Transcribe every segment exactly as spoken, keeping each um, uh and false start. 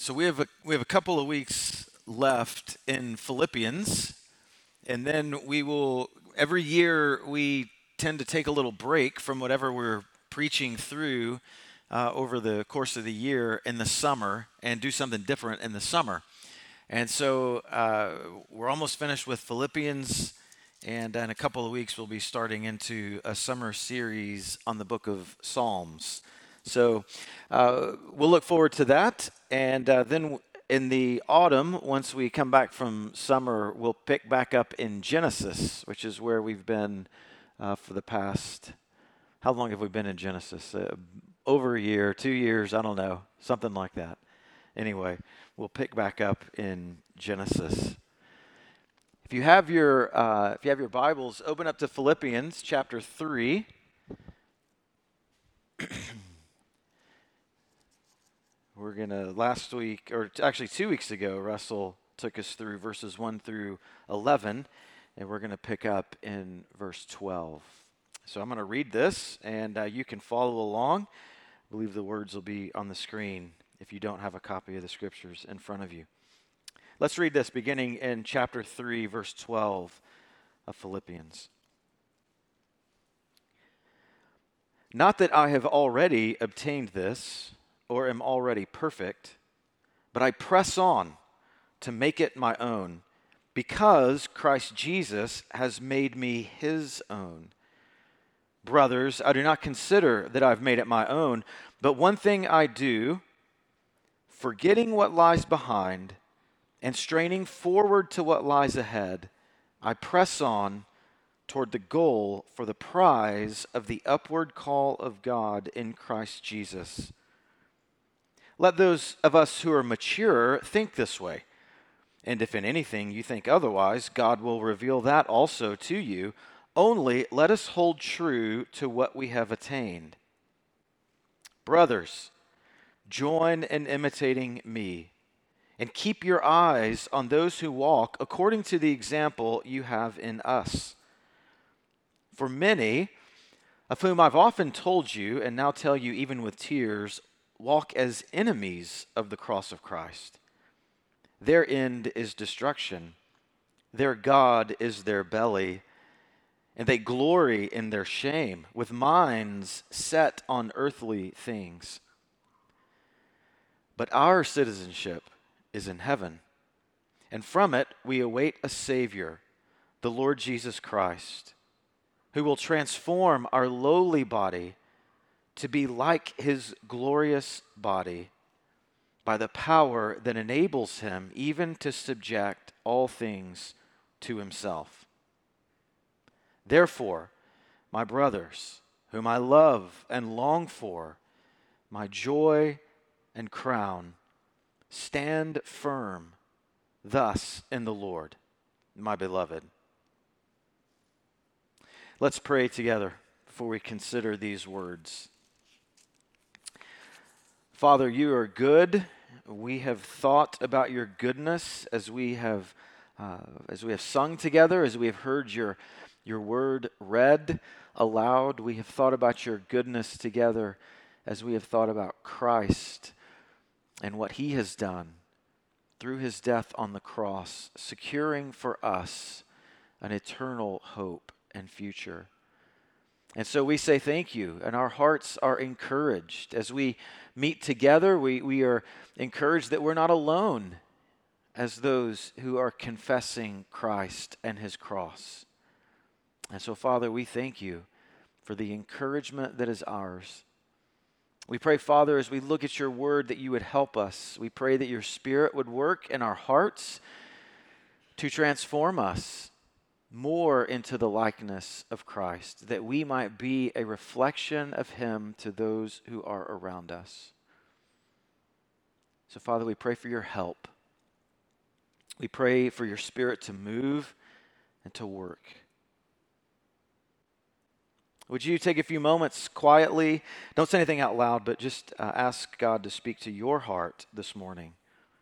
So we have a we have a couple of weeks left in Philippians, and then we will every year we tend to take a little break from whatever we're preaching through uh, over the course of the year in the summer and do something different in the summer. And so uh, we're almost finished with Philippians, and in a couple of weeks we'll be starting into a summer series on the book of Psalms. So uh, we'll look forward to that. And uh, then in the autumn, once we come back from summer, we'll pick back up in Genesis, which is where we've been uh, for the past, how long have we been in Genesis? Uh, over a year, two years, I don't know, something like that. Anyway, we'll pick back up in Genesis. If you have your uh, if you have your Bibles, open up to Philippians chapter three. We're going to, last week, or actually two weeks ago, Russell took us through verses one through eleven, and we're going to pick up in verse twelve. So I'm going to read this, and uh, you can follow along. I believe the words will be on the screen if you don't have a copy of the scriptures in front of you. Let's read this beginning in chapter three, verse twelve of Philippians. Not that I have already obtained this, or am already perfect, but I press on to make it my own, because Christ Jesus has made me his own. Brothers, I do not consider that I've made it my own, but one thing I do, forgetting what lies behind and straining forward to what lies ahead, I press on toward the goal for the prize of the upward call of God in Christ Jesus. Let those of us who are mature think this way. And if in anything you think otherwise, God will reveal that also to you. Only let us hold true to what we have attained. Brothers, join in imitating me, and keep your eyes on those who walk according to the example you have in us. For many, of whom I've often told you, and now tell you even with tears, walk as enemies of the cross of Christ. Their end is destruction. Their God is their belly, and they glory in their shame, with minds set on earthly things. But our citizenship is in heaven, and from it we await a Savior, the Lord Jesus Christ, who will transform our lowly body to be like his glorious body by the power that enables him even to subject all things to himself. Therefore, my brothers, whom I love and long for, my joy and crown, stand firm thus in the Lord, my beloved. Let's pray together before we consider these words. Father, you are good. We have thought about your goodness as we have uh, as we have sung together, as we have heard your your word read aloud. We have thought about your goodness together as we have thought about Christ and what he has done through his death on the cross, securing for us an eternal hope and future. And so we say thank you, and our hearts are encouraged. As we meet together, we, we are encouraged that we're not alone as those who are confessing Christ and his cross. And so, Father, we thank you for the encouragement that is ours. We pray, Father, as we look at your word, that you would help us. We pray that your Spirit would work in our hearts to transform us more into the likeness of Christ, that we might be a reflection of him to those who are around us. So, Father, we pray for your help. We pray for your Spirit to move and to work. Would you take a few moments quietly? Don't say anything out loud, but just uh, ask God to speak to your heart this morning.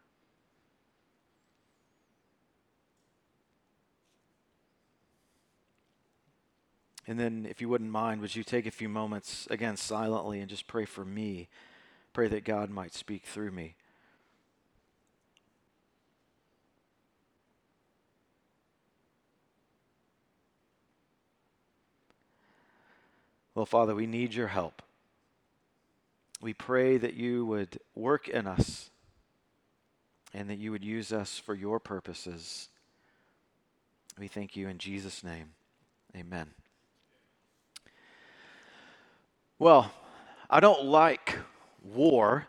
And then, if you wouldn't mind, would you take a few moments, again, silently, and just pray for me? Pray that God might speak through me. Well, Father, we need your help. We pray that you would work in us and that you would use us for your purposes. We thank you in Jesus' name. Amen. Well, I don't like war,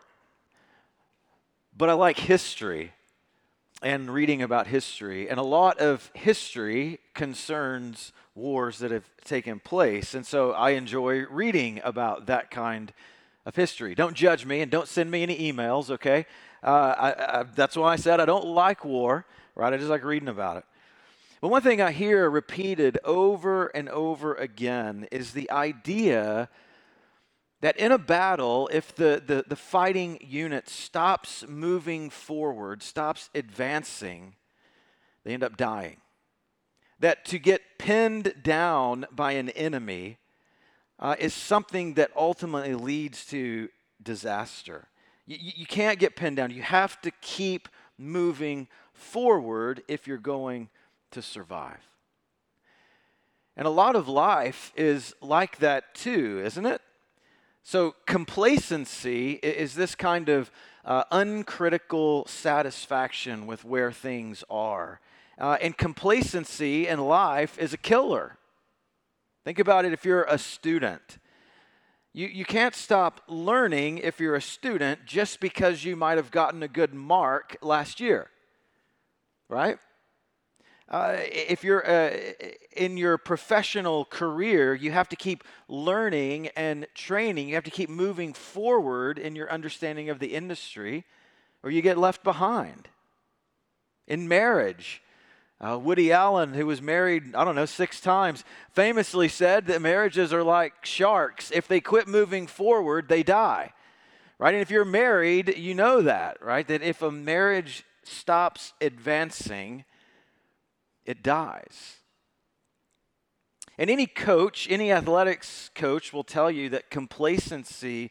but I like history and reading about history. And a lot of history concerns wars that have taken place. And so I enjoy reading about that kind of history. Don't judge me and don't send me any emails, okay? Uh, I, I, that's why I said I don't like war, right? I just like reading about it. But one thing I hear repeated over and over again is the idea that in a battle, if the, the, the fighting unit stops moving forward, stops advancing, they end up dying. That to get pinned down by an enemy uh, is something that ultimately leads to disaster. You, you can't get pinned down. You have to keep moving forward if you're going to survive. And a lot of life is like that too, isn't it? So complacency is this kind of uh, uncritical satisfaction with where things are. Uh, and complacency in life is a killer. Think about it if you're a student. You, you can't stop learning if you're a student just because you might have gotten a good mark last year, right? Uh, if you're uh, in your professional career, you have to keep learning and training. You have to keep moving forward in your understanding of the industry, or you get left behind. In marriage, uh, Woody Allen, who was married, I don't know, six times, famously said that marriages are like sharks. If they quit moving forward, they die, right? And if you're married, you know that, right? That if a marriage stops advancing, it dies. And any coach, any athletics coach will tell you that complacency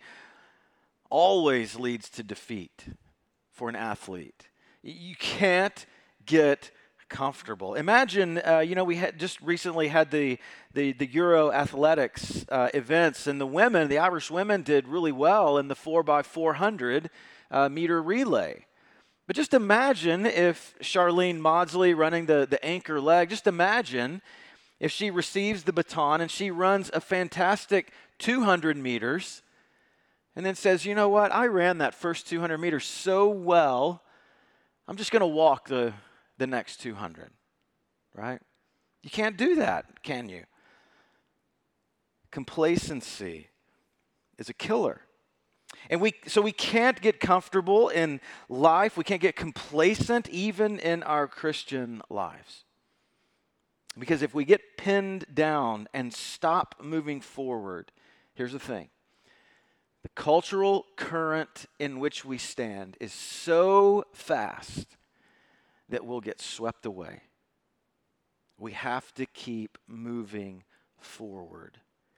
always leads to defeat for an athlete. You can't get comfortable. Imagine, uh, you know, we had just recently had the the, the Euro athletics uh, events, and the women, the Irish women did really well in the four by four hundred uh, meter relay. But just imagine if Charlene Maudsley running the, the anchor leg, just imagine if she receives the baton and she runs a fantastic two hundred meters and then says, you know what, I ran that first two hundred meters so well, I'm just going to walk the, the next two hundred, right? You can't do that, can you? Complacency is a killer. And we, so we can't get comfortable in life. We can't get complacent even in our Christian lives. Because if we get pinned down and stop moving forward, here's the thing. The cultural current in which we stand is so fast that we'll get swept away. We have to keep moving forward.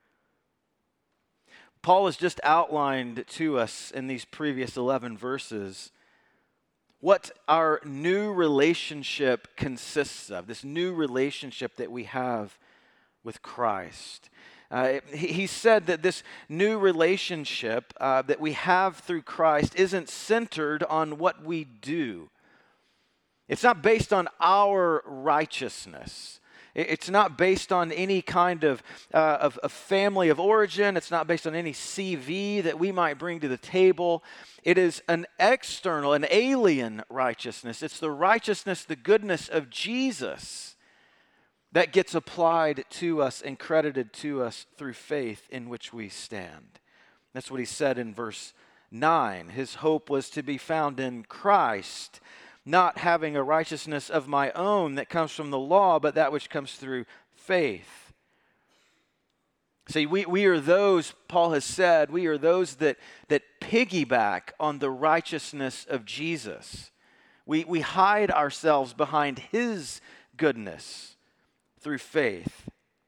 Paul has just outlined to us in these previous eleven verses what our new relationship consists of, this new relationship that we have with Christ. Uh, he, he said that this new relationship uh, that we have through Christ isn't centered on what we do. It's not based on our righteousness. It's not based on any kind of, uh, of, of family of origin. It's not based on any C V that we might bring to the table. It is an external, an alien righteousness. It's the righteousness, the goodness of Jesus that gets applied to us and credited to us through faith in which we stand. That's what he said in verse nine. His hope was to be found in Christ, not having a righteousness of my own that comes from the law, but that which comes through faith. See, we, we are those, Paul has said, we are those that, that piggyback on the righteousness of Jesus. We, we hide ourselves behind his goodness through faith.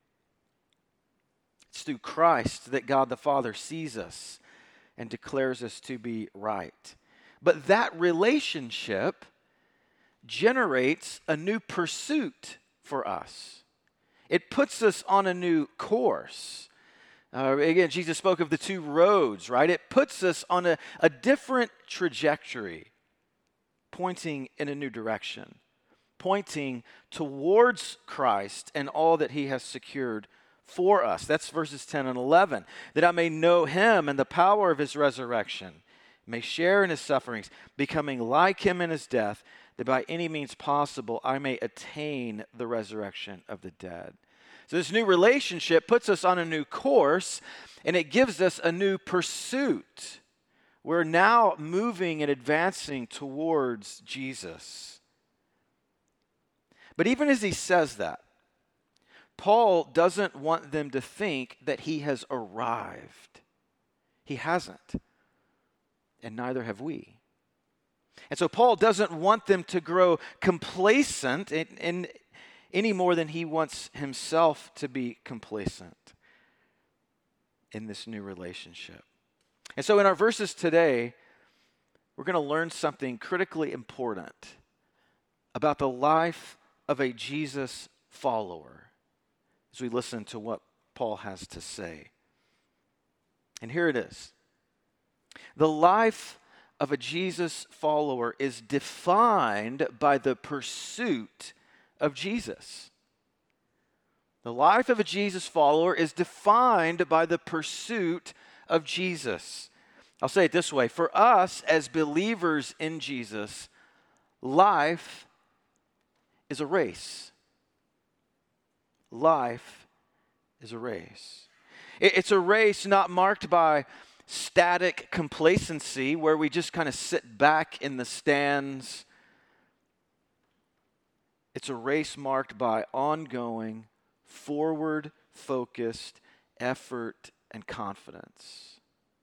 It's through Christ that God the Father sees us and declares us to be right. But that relationship generates a new pursuit for us. It puts us on a new course. Uh, again, Jesus spoke of the two roads, right? It puts us on a, a different trajectory, pointing in a new direction, pointing towards Christ and all that he has secured for us. That's verses ten and eleven. That I may know him and the power of his resurrection, may share in his sufferings, becoming like him in his death, that by any means possible I may attain the resurrection of the dead. So this new relationship puts us on a new course, and it gives us a new pursuit. We're now moving and advancing towards Jesus. But even as he says that, Paul doesn't want them to think that he has arrived. He hasn't, and neither have we. And so Paul doesn't want them to grow complacent in, in any more than he wants himself to be complacent in this new relationship. And so in our verses today, we're going to learn something critically important about the life of a Jesus follower as we listen to what Paul has to say. And here it is. The life of a Jesus follower is defined by the pursuit of Jesus. The life of a Jesus follower is defined by the pursuit of Jesus. I'll say it this way. For us as believers in Jesus, life is a race. Life is a race. It's a race not marked by static complacency where we just kind of sit back in the stands. It's a race marked by ongoing, forward-focused effort and confidence.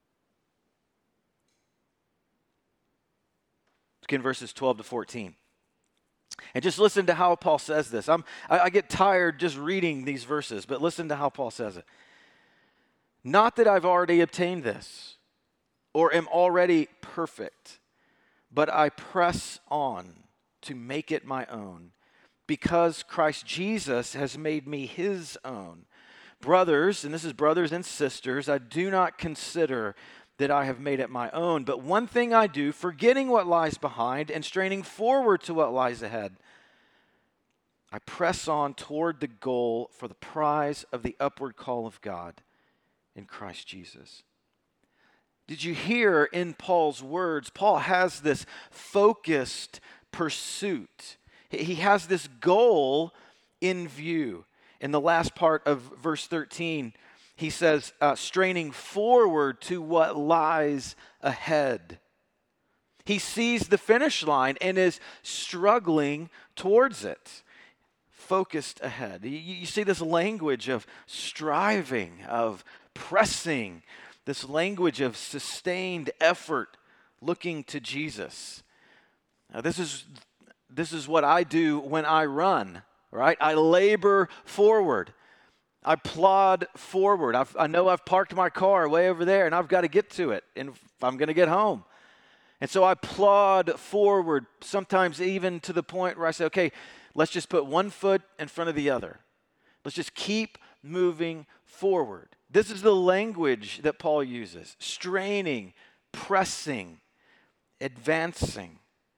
Let's get in verses twelve to fourteen. And just listen to how Paul says this. I'm, I, I get tired just reading these verses, but listen to how Paul says it. Not that I've already obtained this or am already perfect, but I press on to make it my own, because Christ Jesus has made me his own. Brothers, and this is brothers and sisters, I do not consider that I have made it my own, but one thing I do, forgetting what lies behind and straining forward to what lies ahead, I press on toward the goal for the prize of the upward call of God in Christ Jesus. Did you hear in Paul's words? Paul has this focused pursuit. He has this goal in view. In the last part of verse thirteen, he says, uh, straining forward to what lies ahead. He sees the finish line and is struggling towards it, focused ahead. You, you see this language of striving, of pressing, this language of sustained effort looking to Jesus. Now, this is this is what I do when I run, right? I labor forward. I plod forward. I've, I know I've parked my car way over there and I've got to get to it and if I'm going to get home. And so I plod forward, sometimes even to the point where I say, okay, let's just put one foot in front of the other. Let's just keep moving forward. This is the language that Paul uses: straining, pressing, advancing.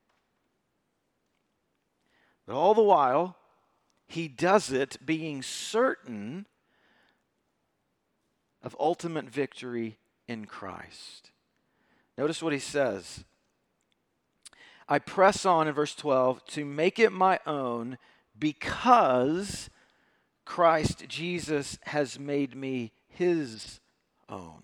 But all the while, he does it being certain of ultimate victory in Christ. Notice what he says. I press on in verse twelve to make it my own because Christ Jesus has made me his own.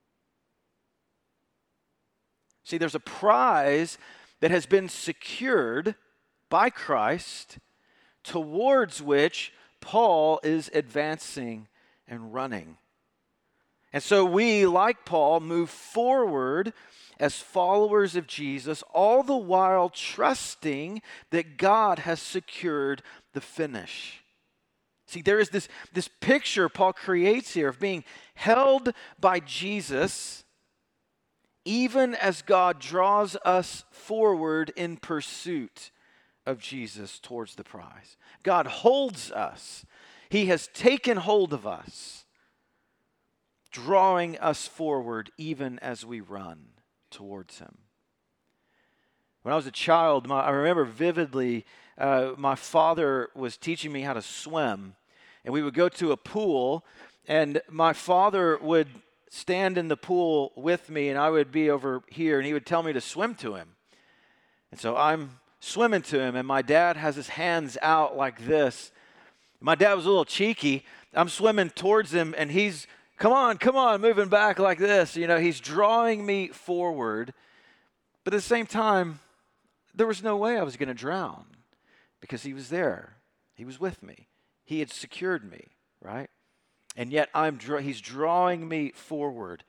See, there's a prize that has been secured by Christ towards which Paul is advancing and running. And so we, like Paul, move forward as followers of Jesus, all the while trusting that God has secured the finish. See, there is this, this picture Paul creates here of being held by Jesus even as God draws us forward in pursuit of Jesus towards the prize. God holds us. He has taken hold of us. drawing us forward even as we run towards him. When I was a child, my, I remember vividly uh, my father was teaching me how to swim. And we would go to a pool, and my father would stand in the pool with me, and I would be over here, and he would tell me to swim to him. And so I'm swimming to him, and my dad has his hands out like this. My dad was a little cheeky. I'm swimming towards him, and he's, come on, come on, moving back like this. You know, he's drawing me forward. But at the same time, there was no way I was going to drown because he was there. He was with me. He had secured me, right? And yet I'm draw- he's drawing me forward.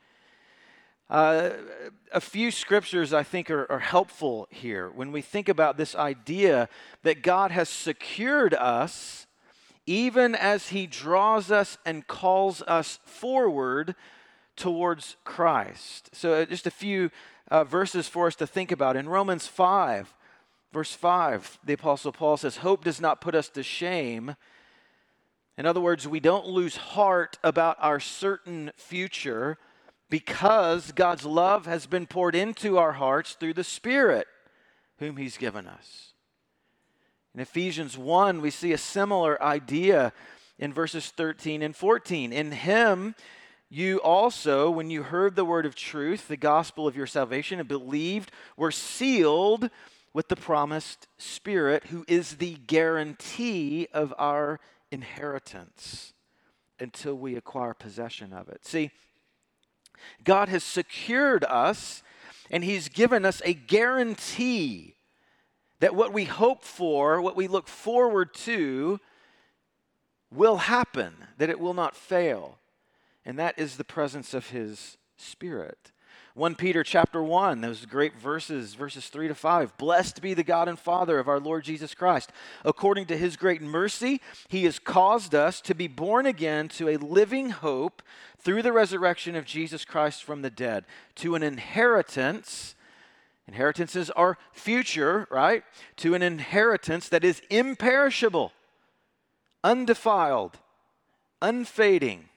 Uh, a few scriptures I think are, are helpful here when we think about this idea that God has secured us even as he draws us and calls us forward towards Christ. So uh, just a few uh, verses for us to think about. In Romans five, verse five, the Apostle Paul says, "Hope does not put us to shame." In other words, we don't lose heart about our certain future because God's love has been poured into our hearts through the Spirit whom he's given us. In Ephesians one, we see a similar idea in verses thirteen and fourteen. In him, you also, when you heard the word of truth, the gospel of your salvation, and believed, were sealed with the promised Spirit, who is the guarantee of our inheritance until we acquire possession of it. See, God has secured us, and he's given us a guarantee that what we hope for, what we look forward to, will happen, that it will not fail. And that is the presence of his Spirit. First Peter chapter one, those great verses, verses three to five. "Blessed be the God and Father of our Lord Jesus Christ. According to his great mercy, he has caused us to be born again to a living hope through the resurrection of Jesus Christ from the dead, to an inheritance." Inheritances are future, right? "To an inheritance that is imperishable, undefiled, unfading,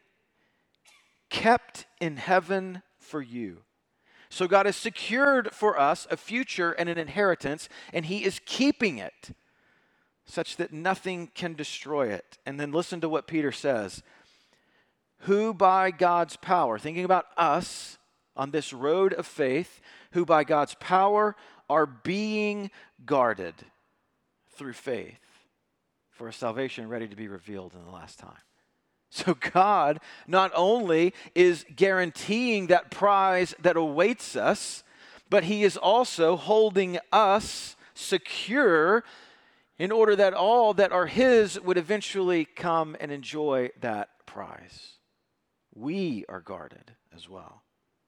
kept in heaven for you." So God has secured for us a future and an inheritance, and he is keeping it such that nothing can destroy it. And then listen to what Peter says. "Who by God's power," thinking about us on this road of faith, "who by God's power are being guarded through faith for a salvation ready to be revealed in the last time." So God not only is guaranteeing that prize that awaits us, but he is also holding us secure in order that all that are his would eventually come and enjoy that prize. We are guarded as well.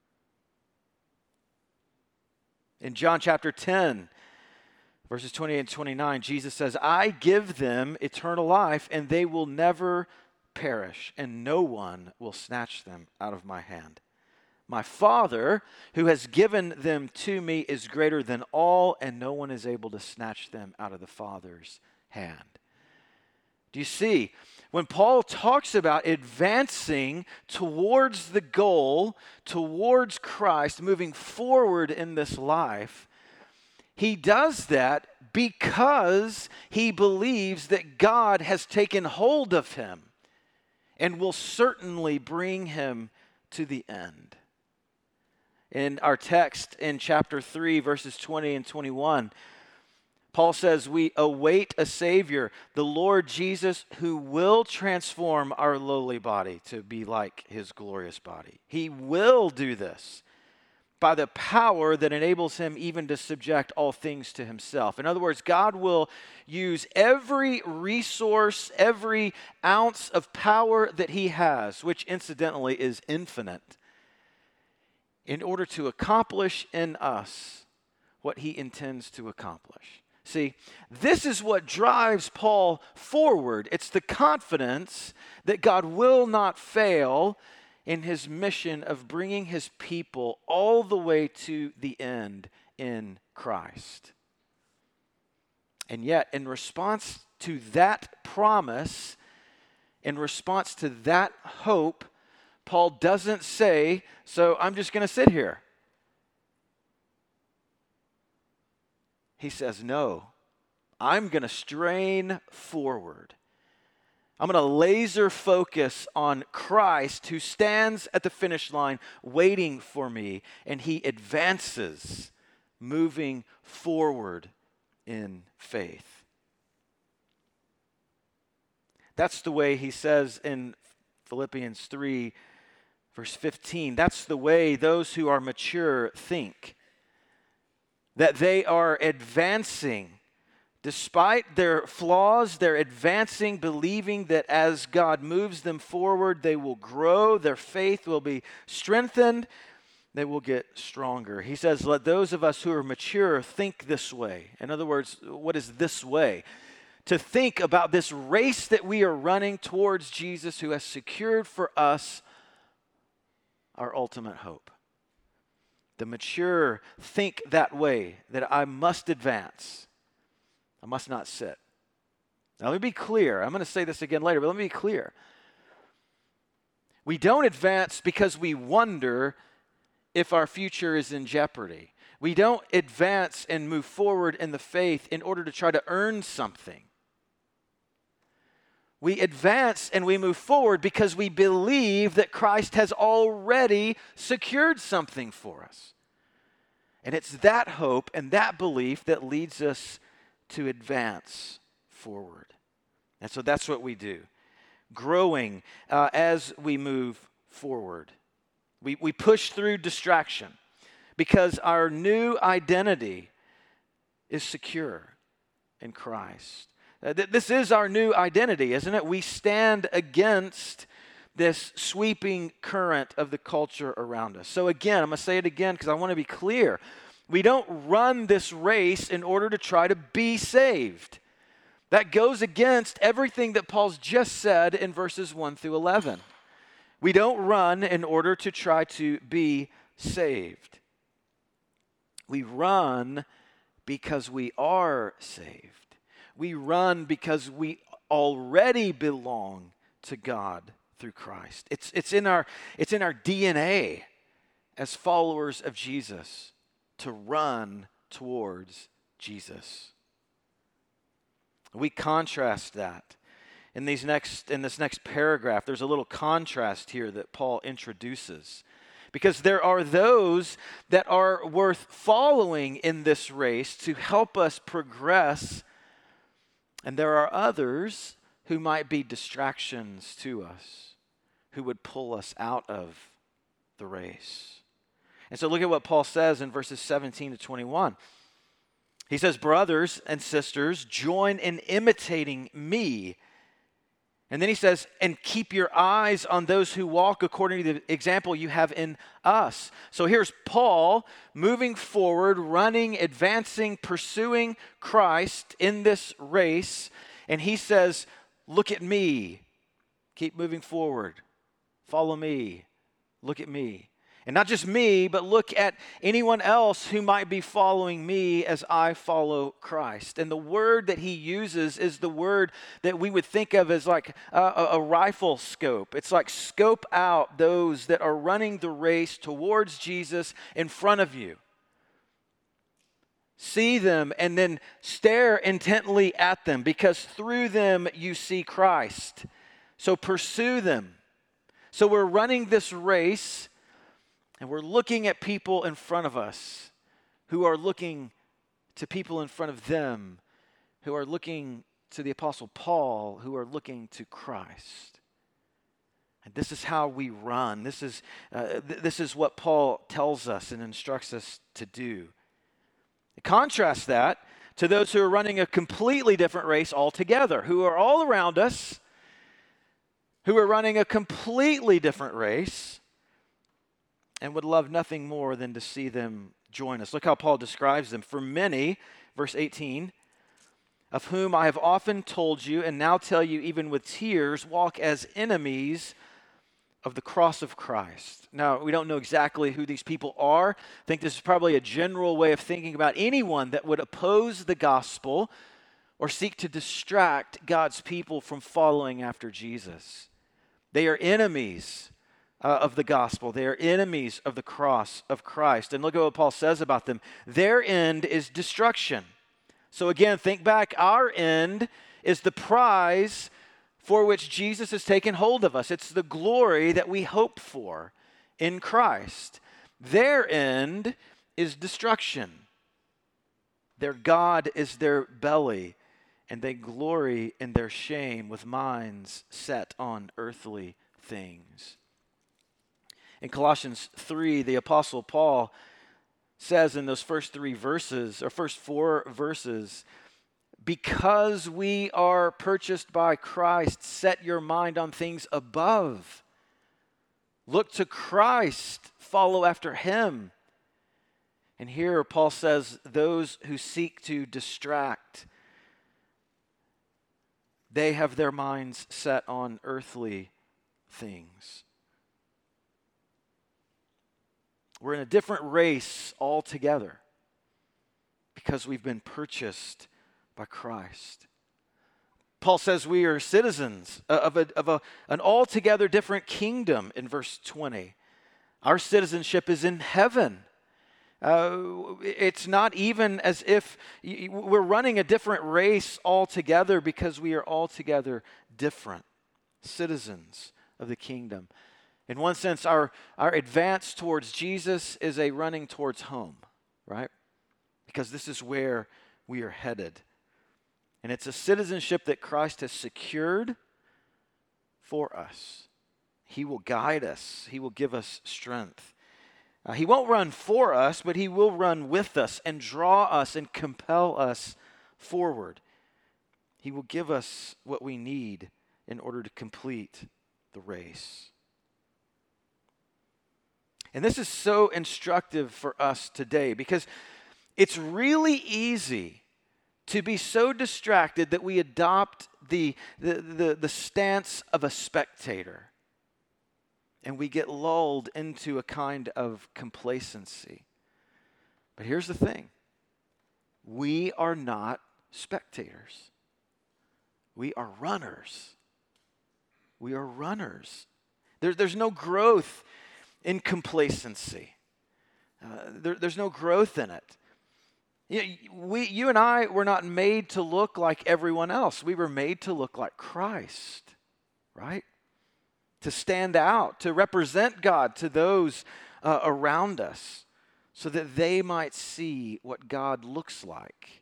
In John chapter ten, verses twenty-eight and twenty-nine, Jesus says, "I give them eternal life, and they will never perish, and no one will snatch them out of my hand. My Father, who has given them to me, is greater than all, and no one is able to snatch them out of the Father's hand." Do you see? When Paul talks about advancing towards the goal, towards Christ, moving forward in this life, he does that because he believes that God has taken hold of him and will certainly bring him to the end. In our text in chapter three, verses twenty and twenty-one, Paul says, "We await a Savior, the Lord Jesus, who will transform our lowly body to be like his glorious body." He will do this by the power that enables him even to subject all things to himself. In other words, God will use every resource, every ounce of power that he has, which incidentally is infinite, in order to accomplish in us what he intends to accomplish. See, this is what drives Paul forward. It's the confidence that God will not fail in his mission of bringing his people all the way to the end in Christ. And yet, in response to that promise, in response to that hope, Paul doesn't say, so I'm just going to sit here. He says, no, I'm going to strain forward. I'm going to laser focus on Christ who stands at the finish line waiting for me, and he advances, moving forward in faith. That's the way he says in Philippians three, verse fifteen, that's the way those who are mature think, that they are advancing. Despite their flaws, they're advancing, believing that as God moves them forward, they will grow, their faith will be strengthened, they will get stronger. He says, let those of us who are mature think this way. In other words, what is this way? To think about this race that we are running towards Jesus, who has secured for us our ultimate hope. The mature think that way, that I must advance. I must not sit. Now, let me be clear. I'm going to say this again later, but let me be clear. We don't advance because we wonder if our future is in jeopardy. We don't advance and move forward in the faith in order to try to earn something. We advance and we move forward because we believe that Christ has already secured something for us. And it's that hope and that belief that leads us to advance forward. And so that's what we do. Growing uh, as we move forward. We, we push through distraction because our new identity is secure in Christ. Uh, th- this is our new identity, isn't it? We stand against this sweeping current of the culture around us. So again, I'm going to say it again because I want to be clear. We don't run this race in order to try to be saved. That goes against everything that Paul's just said in verses one through eleven. We don't run in order to try to be saved. We run because we are saved. We run because we already belong to God through Christ. It's, it's, in our, it's in our D N A as followers of Jesus to run towards Jesus. We contrast that. In these next in this next paragraph, there's a little contrast here that Paul introduces. Because there are those that are worth following in this race to help us progress, and there are others who might be distractions to us, who would pull us out of the race. And so look at what Paul says in verses seventeen to twenty-one. He says, brothers and sisters, join in imitating me. And then he says, and keep your eyes on those who walk according to the example you have in us. So here's Paul moving forward, running, advancing, pursuing Christ in this race. And he says, look at me. Keep moving forward. Follow me. Look at me. And not just me, but look at anyone else who might be following me as I follow Christ. And the word that he uses is the word that we would think of as like a, a rifle scope. It's like scope out those that are running the race towards Jesus in front of you. See them and then stare intently at them because through them you see Christ. So pursue them. So we're running this race. And we're looking at people in front of us who are looking to people in front of them, who are looking to the Apostle Paul, who are looking to Christ. And this is how we run. This is, uh, th- this is what Paul tells us and instructs us to do. Contrast that to those who are running a completely different race altogether, who are all around us, who are running a completely different race, and would love nothing more than to see them join us. Look how Paul describes them. For many, verse eighteen, of whom I have often told you and now tell you even with tears, walk as enemies of the cross of Christ. Now, we don't know exactly who these people are. I think this is probably a general way of thinking about anyone that would oppose the gospel or seek to distract God's people from following after Jesus. They are enemies uh, of the gospel. They are enemies of the cross of Christ. And look at what Paul says about them. Their end is destruction. So again, think back. Our end is the prize for which Jesus has taken hold of us. It's the glory that we hope for in Christ. Their end is destruction. Their God is their belly, and they glory in their shame with minds set on earthly things. In Colossians three, the Apostle Paul says in those first three verses, or first four verses, because we are purchased by Christ, set your mind on things above. Look to Christ, follow after him. And here Paul says, those who seek to distract, they have their minds set on earthly things. We're in a different race altogether because we've been purchased by Christ. Paul says we are citizens of, a, of a, an altogether different kingdom in verse twenty. Our citizenship is in heaven. Uh, it's not even as if we're running a different race altogether because we are altogether different citizens of the kingdom. In one sense, our, our advance towards Jesus is a running towards home, right? Because this is where we are headed. And it's a citizenship that Christ has secured for us. He will guide us. He will give us strength. Uh, he won't run for us, but he will run with us and draw us and compel us forward. He will give us what we need in order to complete the race. And this is so instructive for us today because it's really easy to be so distracted that we adopt the, the, the, the stance of a spectator. And we get lulled into a kind of complacency. But here's the thing. We are not spectators. We are runners. We are runners. There, there's no growth in complacency. Uh, there, there's no growth in it. You, we, you and I were not made to look like everyone else. We were made to look like Christ, right? To stand out, to represent God to those uh, around us so that they might see what God looks like.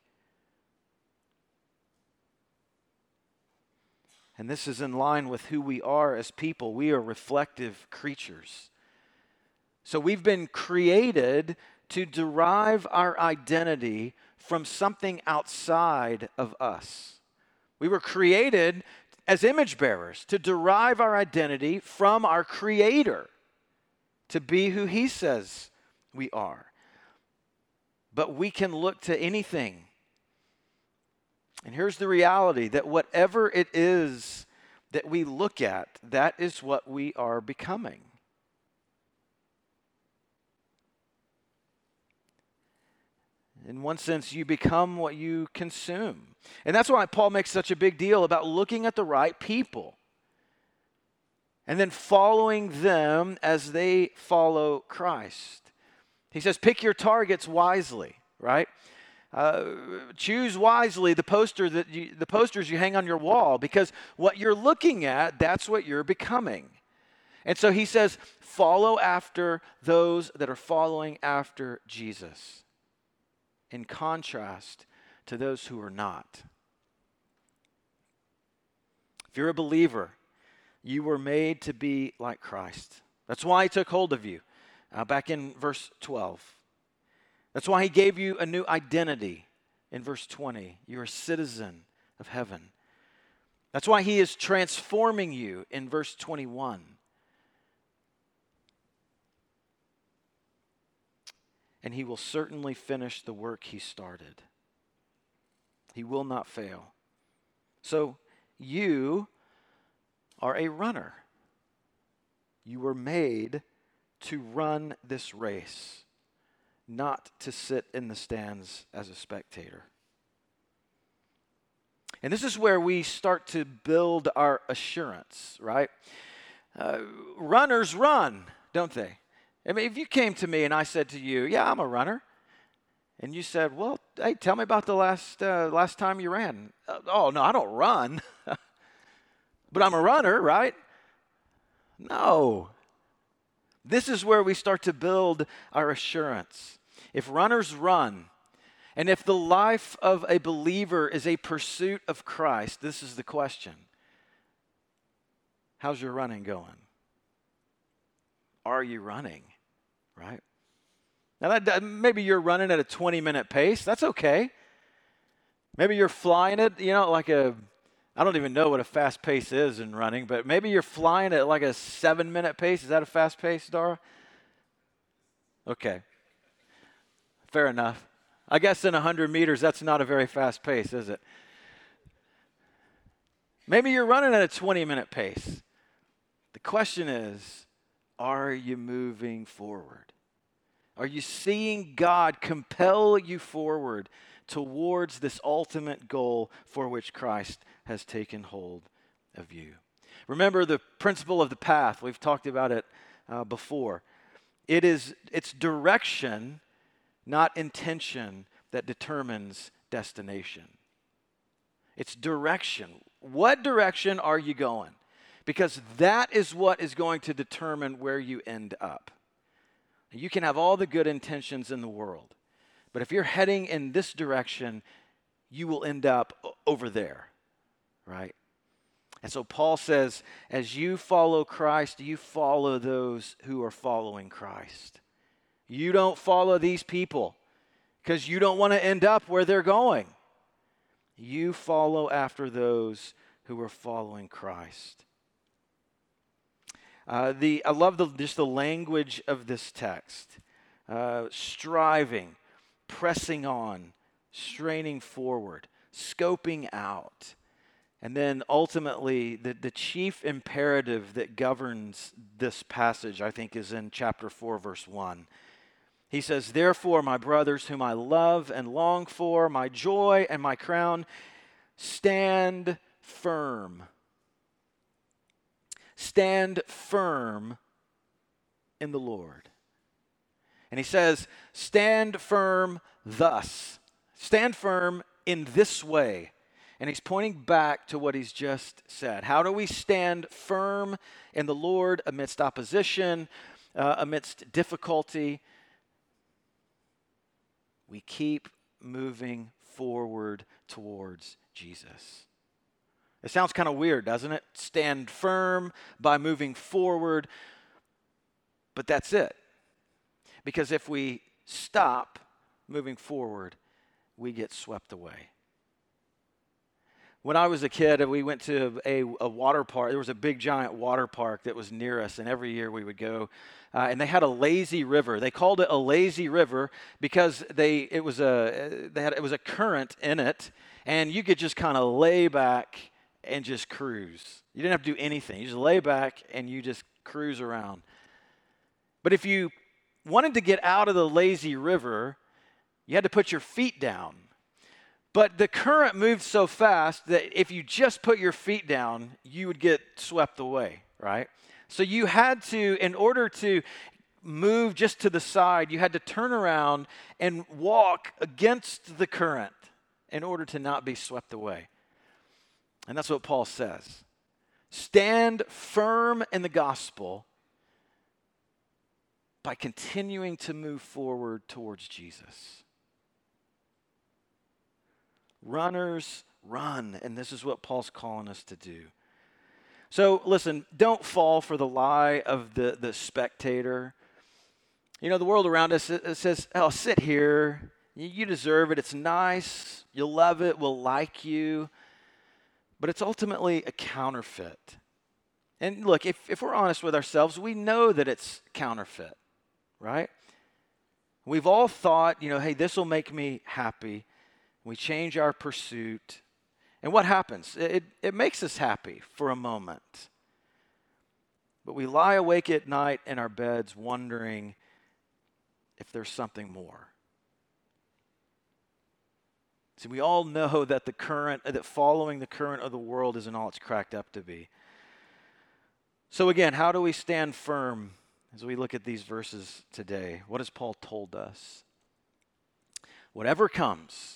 And this is in line with who we are as people. We are reflective creatures. So we've been created to derive our identity from something outside of us. We were created as image bearers to derive our identity from our Creator, to be who He says we are. But we can look to anything. And here's the reality, that whatever it is that we look at, that is what we are becoming. In one sense, you become what you consume. And that's why Paul makes such a big deal about looking at the right people and then following them as they follow Christ. He says, pick your targets wisely, right? Uh, choose wisely the poster that you, the posters you hang on your wall, because what you're looking at, that's what you're becoming. And so he says, follow after those that are following after Jesus, in contrast to those who are not. If you're a believer, you were made to be like Christ. That's why He took hold of you, uh, back in verse twelve. That's why He gave you a new identity in verse twenty. You're a citizen of heaven. That's why He is transforming you in verse twenty-one. And He will certainly finish the work He started. He will not fail. So you are a runner. You were made to run this race, not to sit in the stands as a spectator. And this is where we start to build our assurance, right? Uh, runners run, don't they? I mean, if you came to me and I said to you, yeah, I'm a runner, and you said, well, hey, tell me about the last, uh, last time you ran. Uh, oh, no, I don't run, but I'm a runner, right? No. This is where we start to build our assurance. If runners run, and if the life of a believer is a pursuit of Christ, this is the question. How's your running going? Are you running? Right? Now, that, maybe you're running at a twenty-minute pace. That's okay. Maybe you're flying it, you know, like a, I don't even know what a fast pace is in running, but maybe you're flying at like a seven-minute pace. Is that a fast pace, Dara? Okay. Fair enough. I guess in one hundred meters, that's not a very fast pace, is it? Maybe you're running at a twenty-minute pace. The question is, are you moving forward? Are you seeing God compel you forward towards this ultimate goal for which Christ has taken hold of you? Remember the principle of the path. We've talked about it uh, before. It is, it's direction, not intention, that determines destination. It's direction. What direction are you going? Because that is what is going to determine where you end up. You can have all the good intentions in the world, but if you're heading in this direction, you will end up over there, right? And so Paul says, as you follow Christ, you follow those who are following Christ. You don't follow these people because you don't want to end up where they're going. You follow after those who are following Christ. Uh, the I love the, just the language of this text. Uh, striving, pressing on, straining forward, scoping out. And then ultimately, the, the chief imperative that governs this passage, I think, is in chapter four, verse one. He says, therefore, my brothers, whom I love and long for, my joy and my crown, stand firm. Stand firm in the Lord. And he says, stand firm thus. Stand firm in this way. And he's pointing back to what he's just said. How do we stand firm in the Lord amidst opposition, uh, amidst difficulty? We keep moving forward towards Jesus. It sounds kind of weird, doesn't it? Stand firm by moving forward. But that's it. Because if we stop moving forward, we get swept away. When I was a kid, we went to a, a water park. There was a big, giant water park that was near us, and every year we would go. Uh, and they had a lazy river. They called it a lazy river because they it was a they had it was a current in it, and you could just kind of lay back and just cruise. You didn't have to do anything. You just lay back and you just cruise around. But if you wanted to get out of the lazy river, you had to put your feet down. But the current moved so fast that if you just put your feet down, you would get swept away, right? So you had to, in order to move just to the side, you had to turn around and walk against the current in order to not be swept away. And that's what Paul says. Stand firm in the gospel by continuing to move forward towards Jesus. Runners run, and this is what Paul's calling us to do. So listen, don't fall for the lie of the, the spectator. You know, the world around us, it, it says, oh, sit here. You, you deserve it. It's nice. You'll love it. We'll like you. But it's ultimately a counterfeit. And look, if, if we're honest with ourselves, we know that it's counterfeit, right? We've all thought, you know, hey, this will make me happy. We change our pursuit. And what happens? It, it makes us happy for a moment. But we lie awake at night in our beds wondering if there's something more. See, we all know that the current, that following the current of the world isn't all it's cracked up to be. So again, how do we stand firm as we look at these verses today? What has Paul told us? Whatever comes,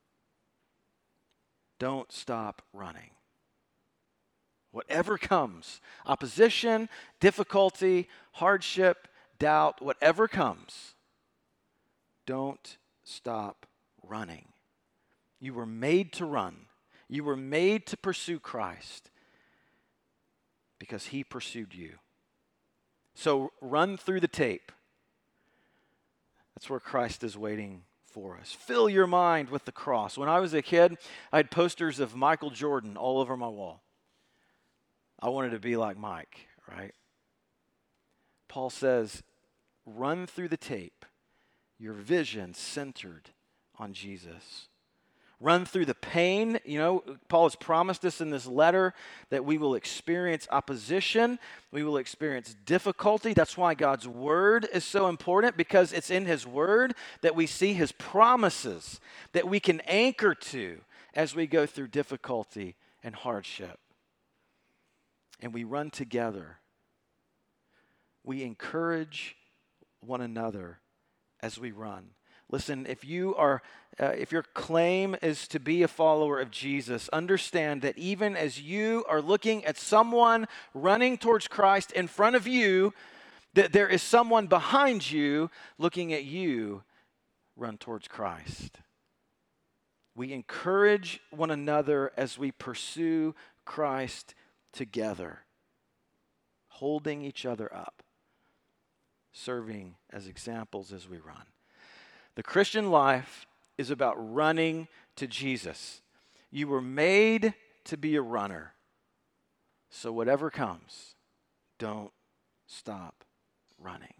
don't stop running. Whatever comes, opposition, difficulty, hardship, doubt, whatever comes, don't stop running. You were made to run. You were made to pursue Christ because he pursued you. So run through the tape. That's where Christ is waiting for us. Fill your mind with the cross. When I was a kid, I had posters of Michael Jordan all over my wall. I wanted to be like Mike, right? Paul says, run through the tape, your vision centered on Jesus. Run through the pain. You know, Paul has promised us in this letter that we will experience opposition. We will experience difficulty. That's why God's word is so important, because it's in his word that we see his promises that we can anchor to as we go through difficulty and hardship. And we run together. We encourage one another as we run. Listen, if you are, uh, if your claim is to be a follower of Jesus, understand that even as you are looking at someone running towards Christ in front of you, that there is someone behind you looking at you run towards Christ. We encourage one another as we pursue Christ together, holding each other up, serving as examples as we run. The Christian life is about running to Jesus. You were made to be a runner. So whatever comes, don't stop running.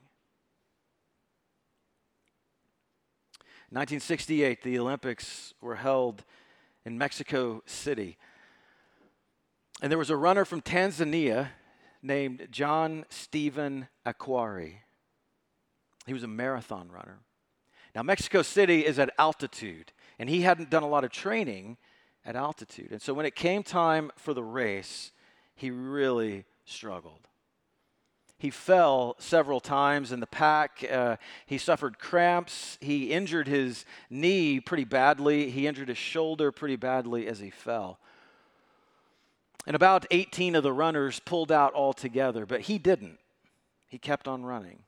nineteen sixty-eight, the Olympics were held in Mexico City. And there was a runner from Tanzania named John Stephen Akhwari. He was a marathon runner. Now, Mexico City is at altitude, and he hadn't done a lot of training at altitude. And so when it came time for the race, he really struggled. He fell several times in the pack. Uh, he suffered cramps. He injured his knee pretty badly. He injured his shoulder pretty badly as he fell. And about eighteen of the runners pulled out altogether, but he didn't. He kept on running.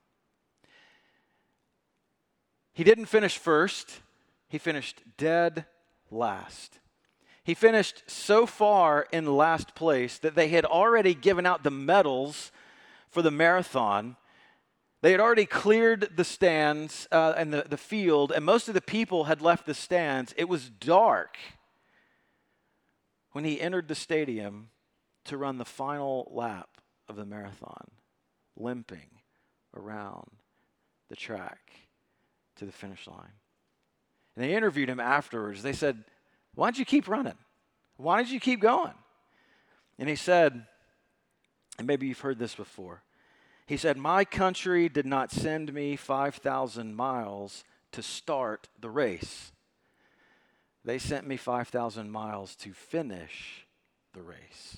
He didn't finish first. He finished dead last. He finished so far in last place that they had already given out the medals for the marathon. They had already cleared the stands uh, and the, the field, and most of the people had left the stands. It was dark when he entered the stadium to run the final lap of the marathon, limping around the track to the finish line. And they interviewed him afterwards. They said, "Why don't you keep running? Why don't you keep going?" And he said, and maybe you've heard this before, he said, "My country did not send me five thousand miles to start the race. They sent me five thousand miles to finish the race."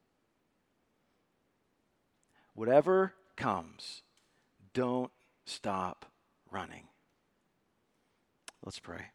Whatever comes, don't stop running. Let's pray.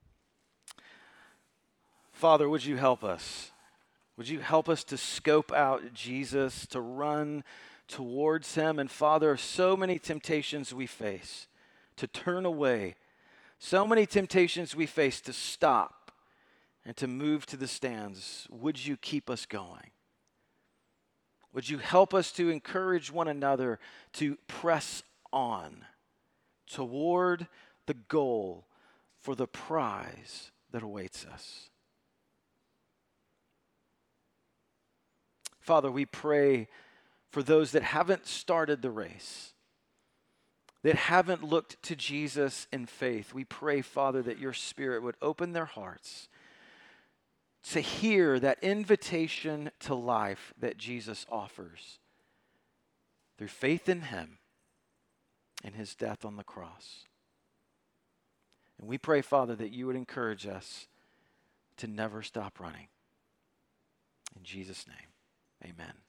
Father, would you help us? Would you help us to scope out Jesus, to run towards him? And Father, so many temptations we face to turn away. So many temptations we face to stop and to move to the stands. Would you keep us going? Would you help us to encourage one another to press on toward the goal for the prize that awaits us? Father, we pray for those that haven't started the race, that haven't looked to Jesus in faith. We pray, Father, that your Spirit would open their hearts to hear that invitation to life that Jesus offers through faith in him and his death on the cross. And we pray, Father, that you would encourage us to never stop running. In Jesus' name, amen.